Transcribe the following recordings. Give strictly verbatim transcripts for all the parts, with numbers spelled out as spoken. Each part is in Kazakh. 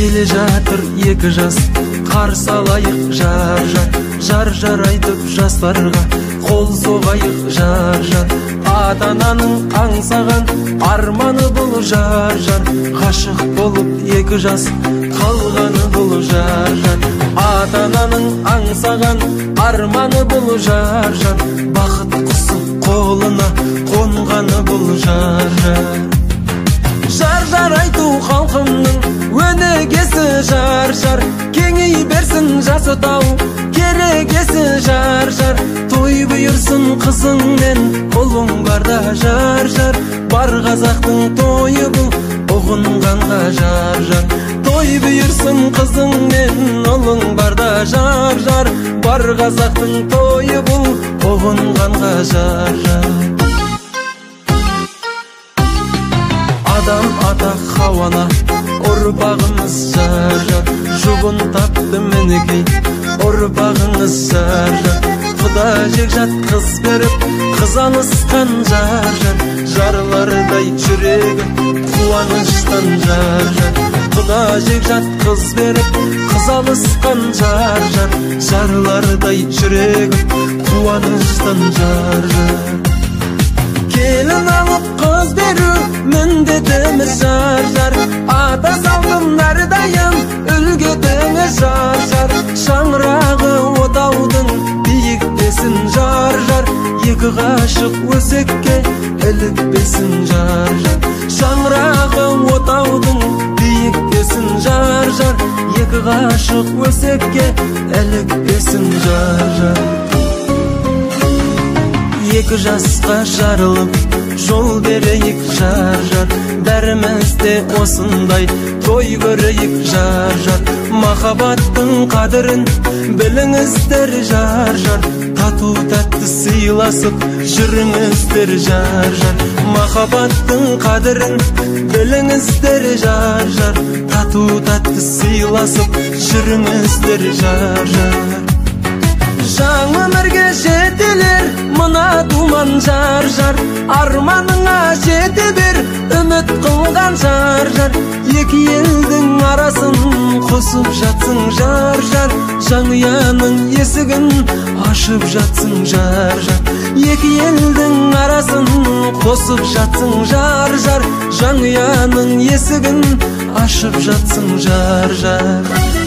келе жатыр екі жас, қарсы алайық жар жар, жар жар айтып жастарға қол соғайық жар жар. Ата-ананың аңсаған арманы бұл жар жар, ғашық болып екі жас қалғаны бұл жар жар. Ата-ананың аңсаған арманы бұл жар жар, бақыт құсы қолына қонғаны бұл жар жар. Жар жар айту халқымның өнегесі жар жар, кеңей берсін жас отау керегесі жар жар. Той бұйырсын қызың мен ұлың барда жар жар, бар қазақтың тойы бұл ұғынғанға жар жар. Той бұйырсын қызың мен ұлың барда жар жар, бар қазақтың тойы бұл ұғынғанға жар жар. Адам ата Хауана ұрпағымыз жар жар, жұбын тапты мінекей ұрпағыңыз жар жар. Құда жекжат қыз беріп қыз алысқан жар жар, жарлардай жүрегі қуаныштан жар жар. Құда жекжат қыз беріп қыз алысқан жар жар, жарлардай жүрегі қуаныштан жар жар. Келін алып қыз беру міндетіміз жар жар, ата салдым әрдайым үлгетіңіз жар жар. Шаңырағы отаудың биіктесін жар жар, екі ғашық өсекке ілікпесін жар жар. Шаңырағы отаудың биіктесін жар жар, екі ғашық өсекке ілікпесін жар жар. Екі жасқа жарылып жол берейік жар жар, бәрімізде осындай той көрейік жар жар. Махаббаттың қадірін біліңіздер жар жар, тату тәтті сыйласып жүріңіздер жар жар. Махаббаттың қадірін біліңіздер жар жар, тату тәтті сыйласып жүріңіздер жар жар. Жаң өмірге жетелер мына думан жар жар, арманыңа жете бер үміт қылған жар жар. Екі елдің арасын қосып жатсың жар жар, жаңияның есігін ашып жатсың жар жар. Екі елдің арасын қосып жатсың жар жар, жаңияның есігін ашып жатсың жар жар.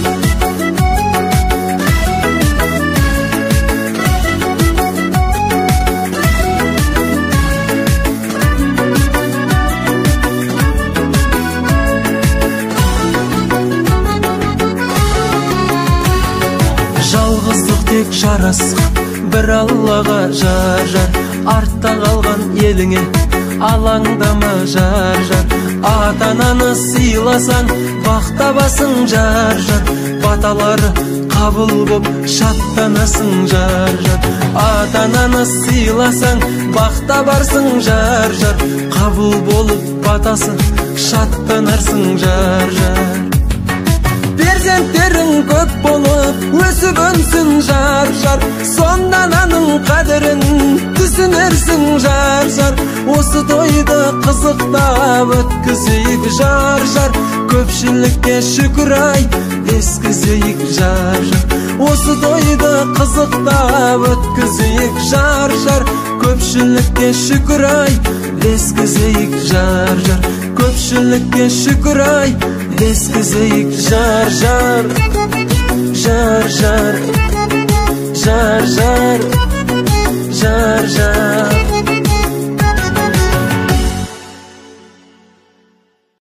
Жалғыздық тек жарасқан бір Аллаға жар жар, артта қалған еліңе алаңдама жар жар. Ата-ананы сыйласаң бақ табасың жар жар, баталары қабыл боп шаттанасың жар жар. Ата-ананы сыйласаң бақ табарсың жар жар, қабыл болып батасы шаттанарсың жар жар. Перзенттерің көп болып өсіп өнсін жар жар, сонда ананың қадірін түсінерсің жар жар. Осы тойды қызықтап өткізейік жар жар, көпшілікке шүкір ай ескізейік жар жар. Осы тойды қызықтап өткізейік жар жар, көпшілікке шүкір ай ескізейік жар жар. Көпшілікке шүкір ай ескізейік жар жар, жар жар, жар жар, жар жар.